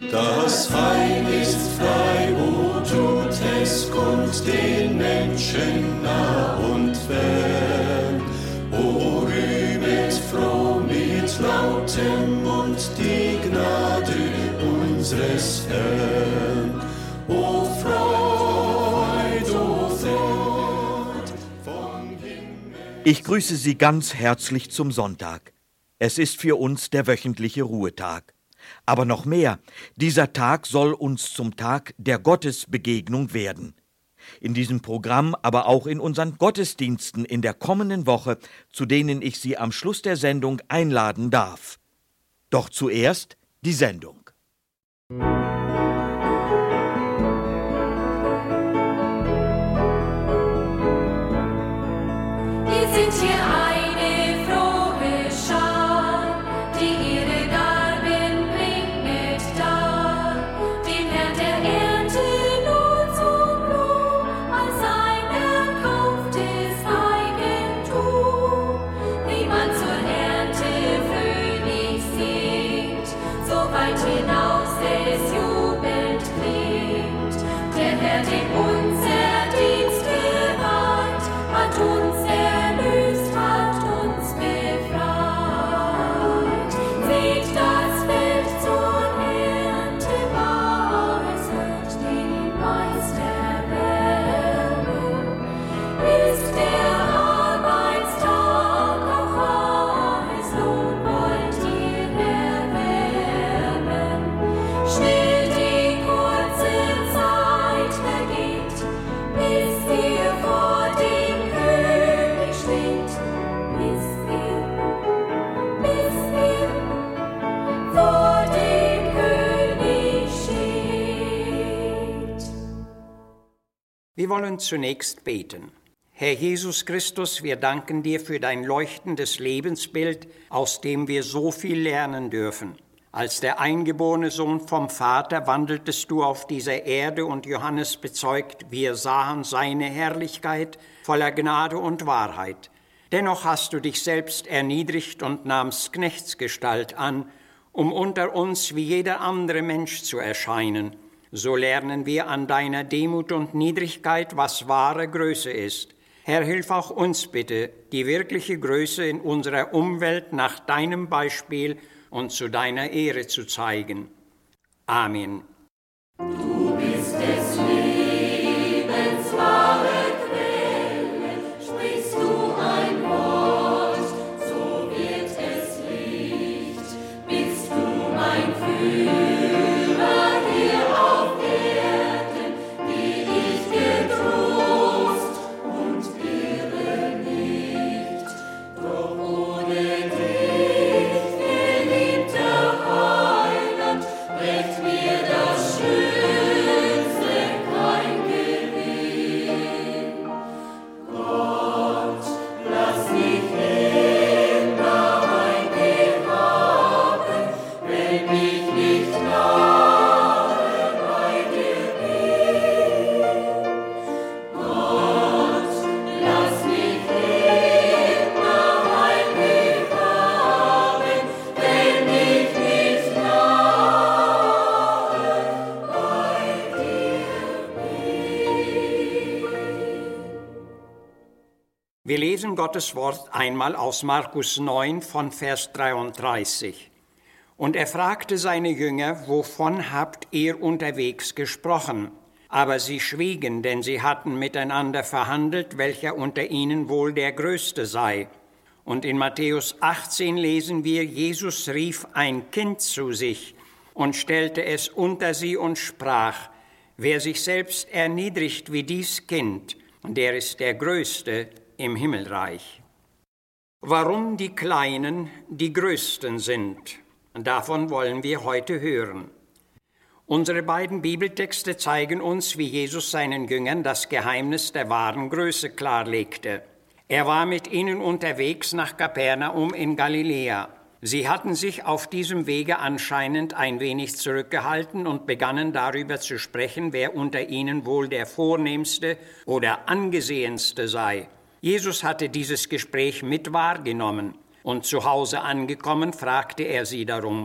Das Heil ist frei, o tut es kund den Menschen nah und fern. O rühmet froh mit lautem Mund die Gnade unseres Herrn. O Freud vom Himmel. Ich grüße Sie ganz herzlich zum Sonntag. Es ist für uns der wöchentliche Ruhetag. Aber noch mehr, dieser Tag soll uns zum Tag der Gottesbegegnung werden. In diesem Programm, aber auch in unseren Gottesdiensten in der kommenden Woche, zu denen ich Sie am Schluss der Sendung einladen darf. Doch zuerst die Sendung. Wir sind hier eine frohe Schar, die ihre Gaben bringet dar, den Herrn der Ernte nur zum Lob, als sein erkauftes Eigentum. Wie man zur Ernte fröhlich singt, so weit hinaus es jubelnd klingt. Der Herr, dem unser Dienst geweiht, hat uns erlöst, hat uns befreit. Seht das Feld zur Ernte weisend, den Meister werben. Ist der Arbeitstag auch heiß, Lohn wollt ihr erwerben. Schnell die kurze Zeit vergeht, bis ihr vor dem König steht, bis ihr vor dem König steht. Wir wollen zunächst beten. Herr Jesus Christus, wir danken dir für dein leuchtendes Lebensbild, aus dem wir so viel lernen dürfen. Als der eingeborene Sohn vom Vater wandeltest du auf dieser Erde und Johannes bezeugt, wir sahen seine Herrlichkeit voller Gnade und Wahrheit. Dennoch hast du dich selbst erniedrigt und nahmst Knechtsgestalt an, um unter uns wie jeder andere Mensch zu erscheinen. So lernen wir an deiner Demut und Niedrigkeit, was wahre Größe ist. Herr, hilf auch uns bitte, die wirkliche Größe in unserer Umwelt nach deinem Beispiel und zu deiner Ehre zu zeigen. Amen. Du bist des Lebens wahre Quelle, sprichst du ein Wort, so wird es Licht. Bist du mein Führer hier auf Erden, geh ich getrost und irre nicht. Doch ohne dich, geliebter Heiland, bringt mir das Schönste kein Gewinn. Gott, lass mich immer ein Behagen, wenn ich nicht nahe bei dir bin. Gott, lass mich immer ein Behagen, wenn ich nicht nahe bei dir bin. Wir lesen Gottes Wort einmal aus Markus 9 von Vers 33. Und er fragte seine Jünger, wovon habt ihr unterwegs gesprochen? Aber sie schwiegen, denn sie hatten miteinander verhandelt, welcher unter ihnen wohl der Größte sei. Und in Matthäus 18 lesen wir, Jesus rief ein Kind zu sich und stellte es unter sie und sprach, wer sich selbst erniedrigt wie dies Kind, der ist der Größte im Himmelreich. Warum die Kleinen die Größten sind, davon wollen wir heute hören. Unsere beiden Bibeltexte zeigen uns, wie Jesus seinen Jüngern das Geheimnis der wahren Größe klarlegte. Er war mit ihnen unterwegs nach Kapernaum in Galiläa. Sie hatten sich auf diesem Wege anscheinend ein wenig zurückgehalten und begannen darüber zu sprechen, wer unter ihnen wohl der Vornehmste oder Angesehenste sei. Jesus hatte dieses Gespräch mit wahrgenommen und zu Hause angekommen, fragte er sie darum.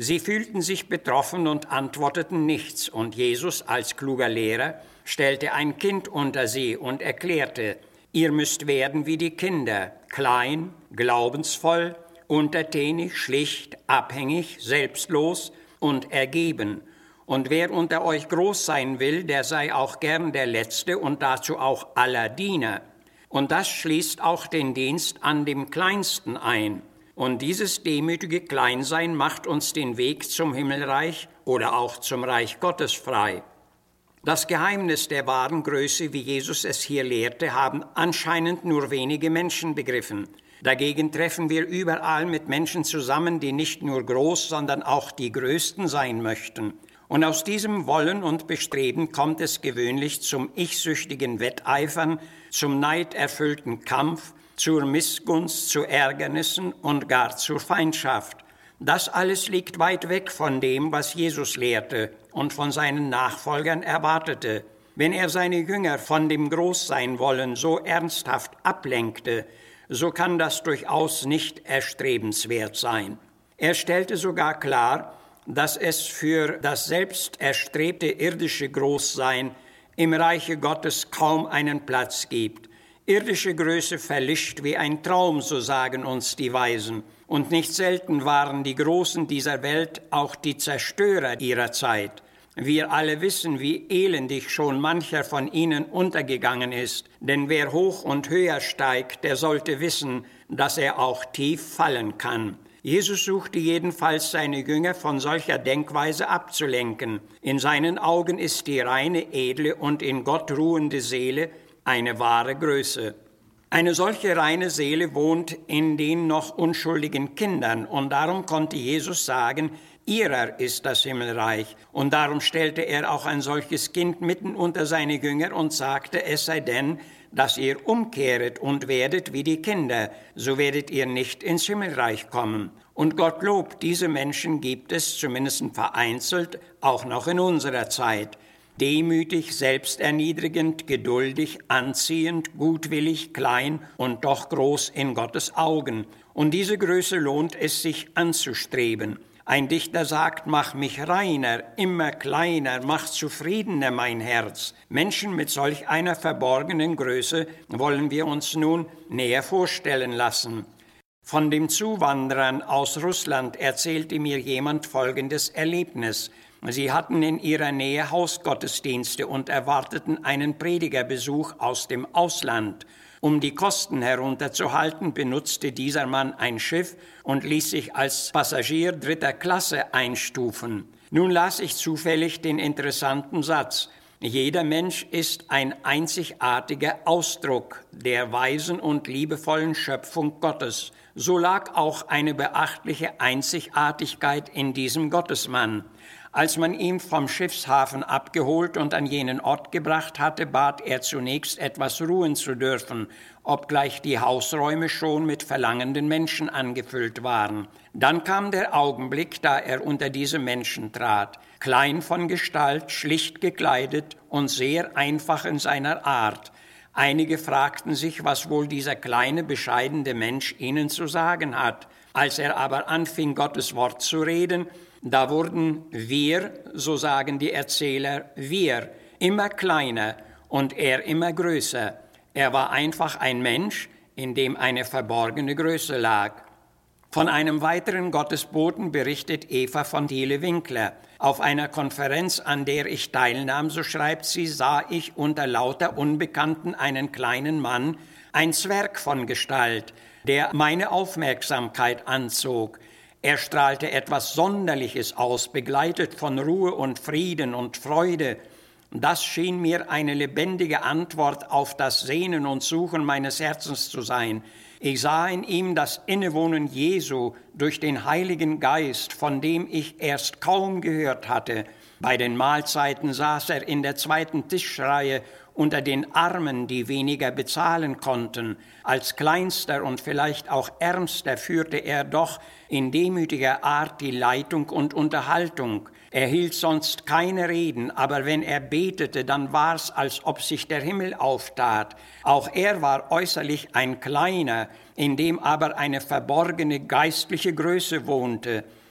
Sie fühlten sich betroffen und antworteten nichts, und Jesus als kluger Lehrer stellte ein Kind unter sie und erklärte: Ihr müsst werden wie die Kinder, klein, glaubensvoll, untertänig, schlicht, abhängig, selbstlos und ergeben. Und wer unter euch groß sein will, der sei auch gern der Letzte und dazu auch aller Diener. Und das schließt auch den Dienst an dem Kleinsten ein. Und dieses demütige Kleinsein macht uns den Weg zum Himmelreich oder auch zum Reich Gottes frei. Das Geheimnis der wahren Größe, wie Jesus es hier lehrte, haben anscheinend nur wenige Menschen begriffen. Dagegen treffen wir überall mit Menschen zusammen, die nicht nur groß, sondern auch die Größten sein möchten. Und aus diesem Wollen und Bestreben kommt es gewöhnlich zum ich-süchtigen Wetteifern, zum neiderfüllten Kampf, zur Missgunst, zu Ärgernissen und gar zur Feindschaft. Das alles liegt weit weg von dem, was Jesus lehrte und von seinen Nachfolgern erwartete. Wenn er seine Jünger von dem Großseinwollen so ernsthaft ablenkte, so kann das durchaus nicht erstrebenswert sein. Er stellte sogar klar, dass es für das selbst erstrebte irdische Großsein im Reiche Gottes kaum einen Platz gibt. Irdische Größe verlischt wie ein Traum, so sagen uns die Weisen. Und nicht selten waren die Großen dieser Welt auch die Zerstörer ihrer Zeit. Wir alle wissen, wie elendig schon mancher von ihnen untergegangen ist. Denn wer hoch und höher steigt, der sollte wissen, dass er auch tief fallen kann. Jesus suchte jedenfalls seine Jünger von solcher Denkweise abzulenken. In seinen Augen ist die reine, edle und in Gott ruhende Seele eine wahre Größe. Eine solche reine Seele wohnt in den noch unschuldigen Kindern, und darum konnte Jesus sagen: Ihrer ist das Himmelreich. Und darum stellte er auch ein solches Kind mitten unter seine Jünger und sagte: Es sei denn, dass ihr umkehret und werdet wie die Kinder, so werdet ihr nicht ins Himmelreich kommen. Und Gottlob, diese Menschen gibt es, zumindest vereinzelt, auch noch in unserer Zeit. Demütig, selbsterniedrigend, geduldig, anziehend, gutwillig, klein und doch groß in Gottes Augen. Und diese Größe lohnt es sich anzustreben. Ein Dichter sagt: Mach mich reiner, immer kleiner, mach zufriedener mein Herz. Menschen mit solch einer verborgenen Größe wollen wir uns nun näher vorstellen lassen. Von den Zuwanderern aus Russland erzählte mir jemand folgendes Erlebnis. Sie hatten in ihrer Nähe Hausgottesdienste und erwarteten einen Predigerbesuch aus dem Ausland. Um die Kosten herunterzuhalten, benutzte dieser Mann ein Schiff und ließ sich als Passagier 3. Klasse einstufen. Nun las ich zufällig den interessanten Satz: Jeder Mensch ist ein einzigartiger Ausdruck der weisen und liebevollen Schöpfung Gottes. So lag auch eine beachtliche Einzigartigkeit in diesem Gottesmann. Als man ihn vom Schiffshafen abgeholt und an jenen Ort gebracht hatte, bat er zunächst, etwas ruhen zu dürfen, obgleich die Hausräume schon mit verlangenden Menschen angefüllt waren. Dann kam der Augenblick, da er unter diese Menschen trat, klein von Gestalt, schlicht gekleidet und sehr einfach in seiner Art. Einige fragten sich, was wohl dieser kleine, bescheidene Mensch ihnen zu sagen hat. Als er aber anfing, Gottes Wort zu reden, da wurden wir, so sagen die Erzähler, wir immer kleiner und er immer größer. Er war einfach ein Mensch, in dem eine verborgene Größe lag. Von einem weiteren Gottesboten berichtet Eva von Thiele-Winkler. Auf einer Konferenz, an der ich teilnahm, so schreibt sie, sah ich unter lauter Unbekannten einen kleinen Mann, ein Zwerg von Gestalt, der meine Aufmerksamkeit anzog. Er strahlte etwas Sonderliches aus, begleitet von Ruhe und Frieden und Freude. Das schien mir eine lebendige Antwort auf das Sehnen und Suchen meines Herzens zu sein. Ich sah in ihm das Innewohnen Jesu durch den Heiligen Geist, von dem ich erst kaum gehört hatte. Bei den Mahlzeiten saß er in der 2. Tischreihe unter den Armen, die weniger bezahlen konnten. Als Kleinster und vielleicht auch Ärmster führte er doch in demütiger Art die Leitung und Unterhaltung. Er hielt sonst keine Reden, aber wenn er betete, dann war's, als ob sich der Himmel auftat. Auch er war äußerlich ein Kleiner, in dem aber eine verborgene geistliche Größe wohnte.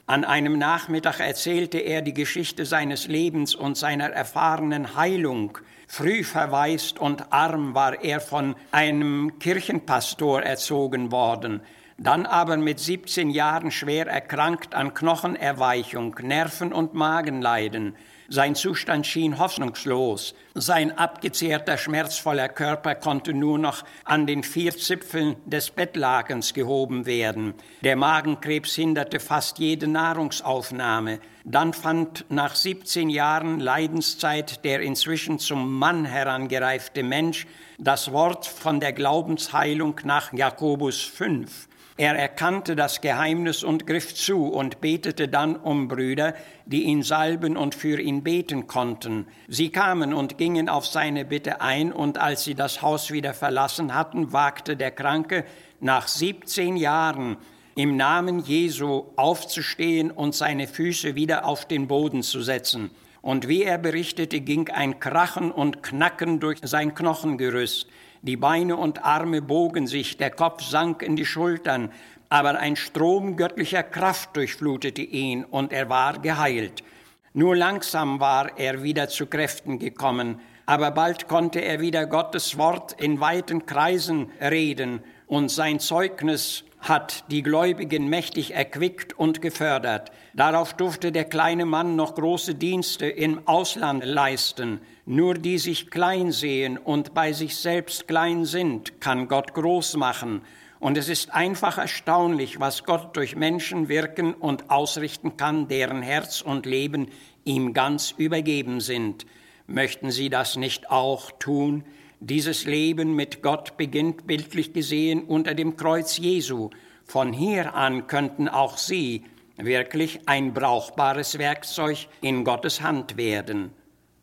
An einem Nachmittag erzählte er die Geschichte seines Lebens und seiner erfahrenen Heilung. Früh verwaist und arm war er von einem Kirchenpastor erzogen worden, dann aber mit 17 Jahren schwer erkrankt an Knochenerweichung, Nerven- und Magenleiden. Sein Zustand schien hoffnungslos. Sein abgezehrter, schmerzvoller Körper konnte nur noch an den 4 Zipfeln des Bettlakens gehoben werden. Der Magenkrebs hinderte fast jede Nahrungsaufnahme. Dann fand nach 17 Jahren Leidenszeit der inzwischen zum Mann herangereifte Mensch das Wort von der Glaubensheilung nach Jakobus 5. Er erkannte das Geheimnis und griff zu und betete dann um Brüder, die ihn salben und für ihn beten konnten. Sie kamen und gingen auf seine Bitte ein, und als sie das Haus wieder verlassen hatten, wagte der Kranke nach 17 Jahren im Namen Jesu aufzustehen und seine Füße wieder auf den Boden zu setzen. Und wie er berichtete, ging ein Krachen und Knacken durch sein Knochengerüst. Die Beine und Arme bogen sich, der Kopf sank in die Schultern, aber ein Strom göttlicher Kraft durchflutete ihn und er war geheilt. Nur langsam war er wieder zu Kräften gekommen, aber bald konnte er wieder Gottes Wort in weiten Kreisen reden und sein Zeugnis hat die Gläubigen mächtig erquickt und gefördert. Darauf durfte der kleine Mann noch große Dienste im Ausland leisten. Nur die sich klein sehen und bei sich selbst klein sind, kann Gott groß machen. Und es ist einfach erstaunlich, was Gott durch Menschen wirken und ausrichten kann, deren Herz und Leben ihm ganz übergeben sind. Möchten Sie das nicht auch tun? Dieses Leben mit Gott beginnt bildlich gesehen unter dem Kreuz Jesu. Von hier an könnten auch Sie wirklich ein brauchbares Werkzeug in Gottes Hand werden.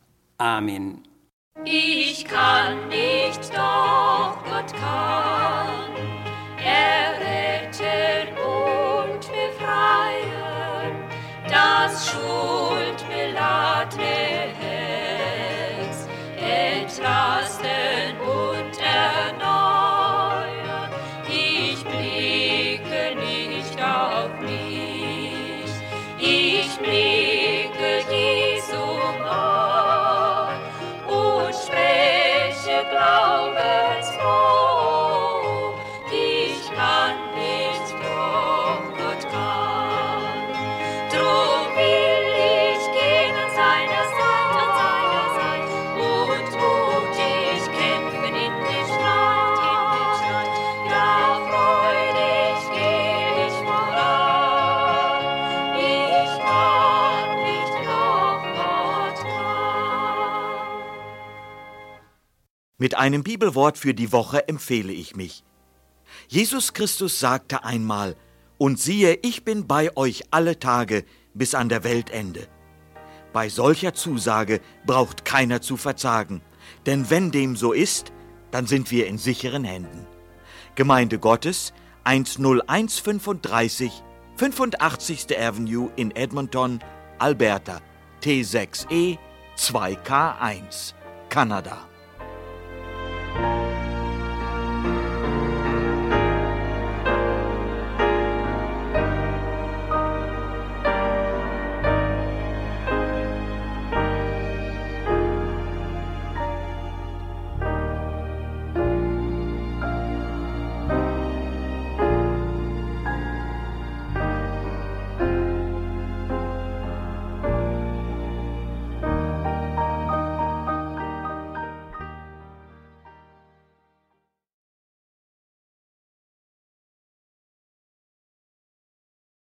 Amen. Ich kann nicht, doch Gott kann erretten und befreien das schuldbeladene Herz, entlasten und erneuern. Ich blicke nicht auf mich, ich blicke Jesum an und spreche glaubensfroh. Ich kann nicht, doch Gott kann. Drum will ich gehen an seiner Seite und mutig kämpfen in dem Streit. Ja, freudig geh ich voran. Ich kann nicht, doch Gott kann. Mit einem Bibelwort für die Woche empfehle ich mich. Jesus Christus sagte einmal: Und siehe, ich bin bei euch alle Tage bis an der Weltende. Bei solcher Zusage braucht keiner zu verzagen, denn wenn dem so ist, dann sind wir in sicheren Händen. Gemeinde Gottes, 10135, 85. Avenue in Edmonton, Alberta, T6E 2K1, Kanada.